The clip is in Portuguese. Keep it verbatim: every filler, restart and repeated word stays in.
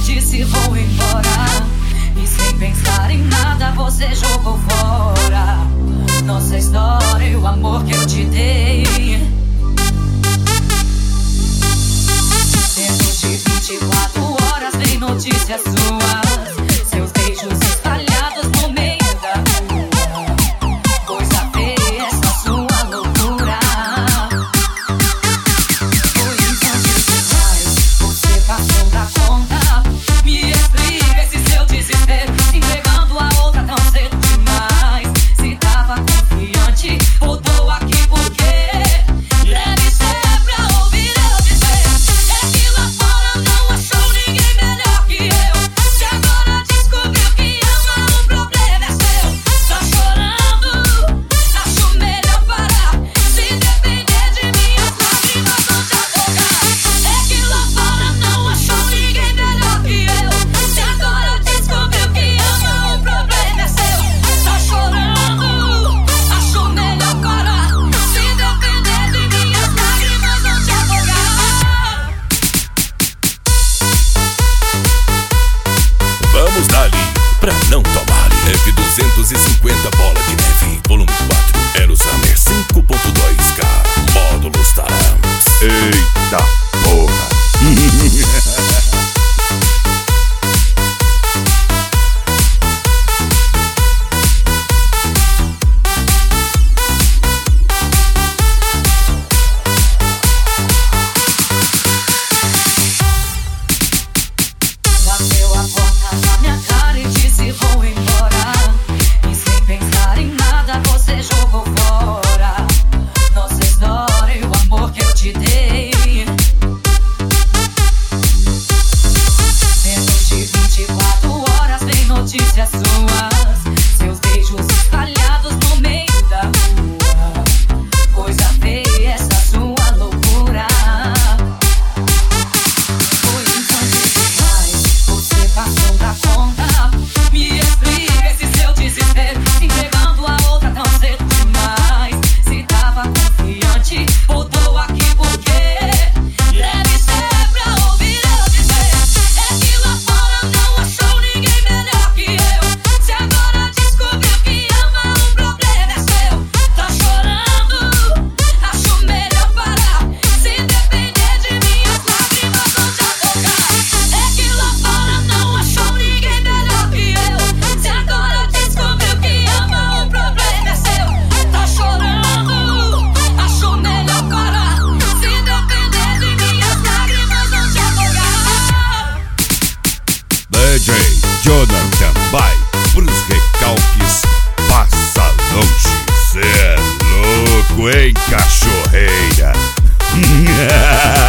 disse vou embora, e sem pensar em nada você jogou fora nossa história e o amor que eu te dei. Dentro de vinte e quatro horas vem notícias suas, seus beijos espalhados no meio da rua. Coisa feia essa sua loucura. Foi instantes demais, você passou da conta. Me explica esse seu desespero, se entregando a outra tão cedo demais. Se tava confiante, voltou aqui por quê? Deve ser pra ouvir eu dizer. É que lá fora não achou ninguém melhor que eu. Se agora descobriu que ama, o problema é seu. Tá chorando, acho melhor parar. Se depender de mim, as lágrimas vão te afogar. É que lá fora não achou ninguém melhor que eu. Se agora descobriu que ama, o problema é seu. Tá chorando, acho melhor parar. Se depender de mim, as lágrimas vão te afogar. Vamos dali, pra não tomar F duzentos e cinquenta Bola de Neve, volume quatro, Aerosamer cinco ponto dois K, módulos Tarams. Eita porra! Bateu a porta na minha cara e disse vou embora, e sem pensar em nada você jogou fora nossa história e o amor que eu te dei. Dentro de vinte e quatro horas vem notícias suas, seus beijos espalhados no meio da rua. Coisa feia essa sua loucura. Foi instantes demais, você passou da conta. Me explica esse seu desespero, se entregando a outra tão cedo demais. Se tava confiante, voltou aqui por quê? Deve ser pra ouvir eu dizer. É que lá fora não achou ninguém melhor que eu. Se agora descobriu que ama, o problema é seu. Tá chorando, acho melhor parar. Se depender de mim, as lágrimas vão te afogar. É que lá fora não achou ninguém melhor que eu. Se agora descobriu que ama, o problema é seu. Tá chorando, acho melhor parar. Se depender de mim, as lágrimas vão te afogar. D J Jonathan vai pros recalques, passa longe. Cê é louco, hein, cachorreira?